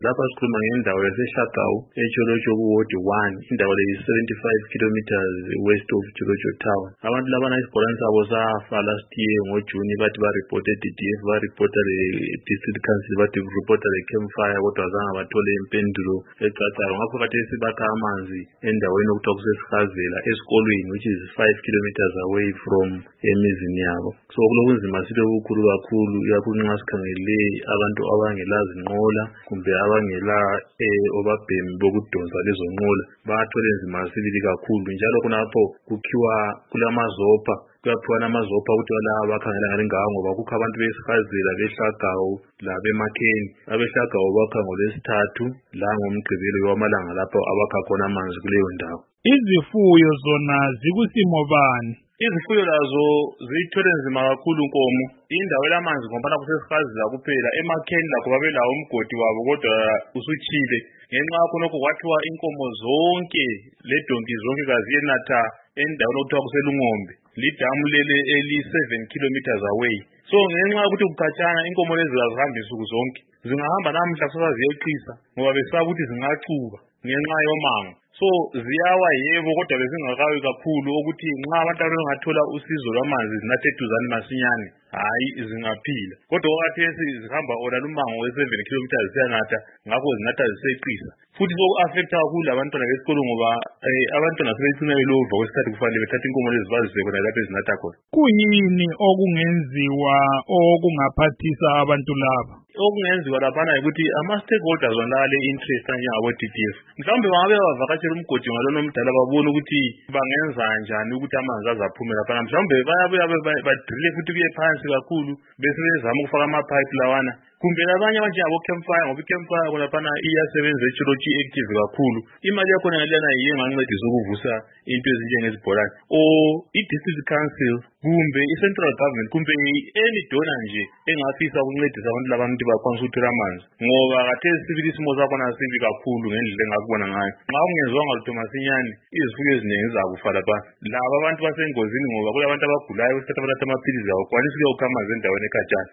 Lapha sikhuluma ngendawo yaseShagawu eTsholotsho kuWard 1. Indawo le 75 kilometers west of Tsholotsho town. Abantu labana isibholane sabo safa last year ngoJuni bathi ba-reported DDF, ba-reporta le-district council, bathi reporta le-campfire kodwa zange bathole impendulo ecacayo. Ngakho khathesi bakha amanzi endaweni okuthiwa kusesihazela esikolweni, which is 5 kilometers away from emizini yabo. So kulobunzima silobukhulu kakhulu, ikakhulu nxa sikhangele abantu abangelazi nqola kumbe abangela obabhemi bokudonsa lezo nqola. Bayathola nzima sibili kakhulu, njalo khonapho kulamazopha, kuyaphiwa namazopha ukuthi laba bakhangela ngale ngawo, ngoba kukho abantu besihazela beShagawu labemakheni. AbeShagawu bakha ngoLwesithathu la ngoMgqibelo wamalanga lapho abakha khona amanzi kuleyo ndawo. Izifuyo zona zikusimo bani? Izifuyo lazo ziyithole nzima kakhulu nkomo. Indawo elamanzi ngoba kusesihazela kuphela. Emakheni lakho babelawo umgodi wabo kodwa usutshile. Ngenxa yakhonokho kwathiwa inkomo zonke ledonki zonke kaziyenatha endaweni okuthiwa kuseLungombe. Lidamu lele eli-7 kilometers away. So ngenxa yokuthi kukhatshana inkomo lezi azihambi nsuku zonke. Zingahamba namuhla kusasa ziyeqisa ngoba besaba ukuthi zingacuba ngenxa yomango. So ziyawa yebo, kodwa bezingakawi kakhulu ukuthi nxa abantu abangathola usizo lwamanzi zinathe eduzane masinyane, hayi zingaphila. Kodwa khathesi zihamba ona lumango we-7 kilometers ziyanatha, ngakho zinatha ziseqisa. Futhi soku-affecta kakhulu abantwana besikolo ngoba abantwana sebecina belova kwesikhathi kufanele bethatha inkomo lezi bazise khona lapho ezinatha khona. Kuyini okungenziwa okungaphathisa abantu laba? Okungenziwa laphana yikuthi ama-stakeholders onale interest njengabo-DDF mhlawumbe bangabe bavakatshela umgodi ngalona omdala babone ukuthi bangenza njani ukuthi amanzi azaphume laphana. Mhlawumbe bayabuya badrile futhi kuye phansi kakhulu besebezama ukufaka amapipe lawana. Kumbe labanye abanjengabo-campfire, ngoba i-campfire khonapana iyasebenza eTsholotsho i-active kakhulu. Imali yakhona ngalena yiyo engancedisa ukuvusa into ezinjengezibholane. Or i-district council kumbe i-central government kumbe any donor nje engafisa ukuncedisa abantu laba ukuthi bakwanise ukuthola amanzi, ngoba khathesi sibili isimo sakhona sibi kakhulu ngendlela engakubona ngayo. Nxa kungenzwanga lutho masinyane izifuyo ezinengi zizakufa lapha. Laba abantu basengozini ngoba kulabantu abagulayo, isikhathi abanatha amaphilizi abo kwanisa ukukha amanzi endaweni ekhatshana.